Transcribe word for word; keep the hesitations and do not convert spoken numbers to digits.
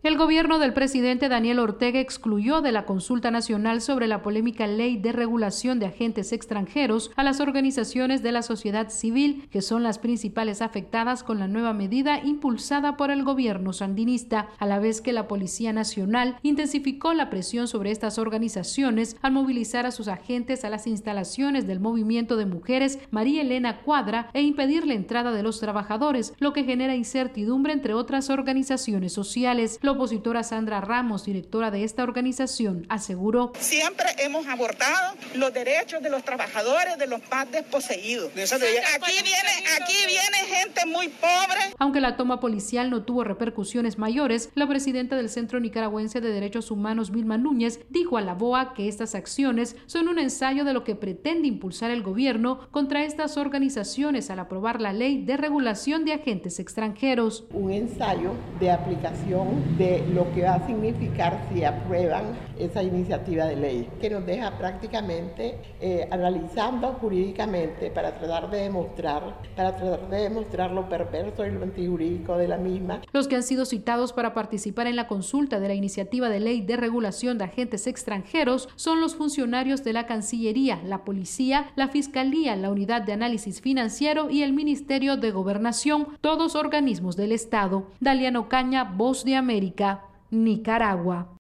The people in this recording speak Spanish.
El gobierno del presidente Daniel Ortega excluyó de la consulta nacional sobre la polémica ley de regulación de agentes extranjeros a las organizaciones de la sociedad civil, que son las principales afectadas con la nueva medida impulsada por el gobierno sandinista, a la vez que la Policía Nacional intensificó la presión sobre estas organizaciones al movilizar a sus agentes a las instalaciones del movimiento de mujeres María Elena Cuadra e impedir la entrada de los trabajadores, lo que genera incertidumbre entre otras organizaciones sociales. La opositora Sandra Ramos, directora de esta organización, aseguró: siempre hemos abordado los derechos de los trabajadores, de los más desposeídos. Aquí viene, aquí viene gente muy pobre. Aunque la toma policial no tuvo repercusiones mayores, la presidenta del Centro Nicaragüense de Derechos Humanos, Vilma Núñez, dijo a la B O A que estas acciones son un ensayo de lo que pretende impulsar el gobierno contra estas organizaciones al aprobar la ley de regulación de agentes extranjeros. Un ensayo de aplicación de de lo que va a significar si aprueban esa iniciativa de ley, que nos deja prácticamente eh, analizando jurídicamente para tratar de demostrar, para tratar de demostrar lo perverso y lo antijurídico de la misma. Los que han sido citados para participar en la consulta de la iniciativa de ley de regulación de agentes extranjeros son los funcionarios de la Cancillería, la Policía, la Fiscalía, la Unidad de Análisis Financiero y el Ministerio de Gobernación, todos organismos del Estado. Daliano Caña, Voz de América, Nicaragua.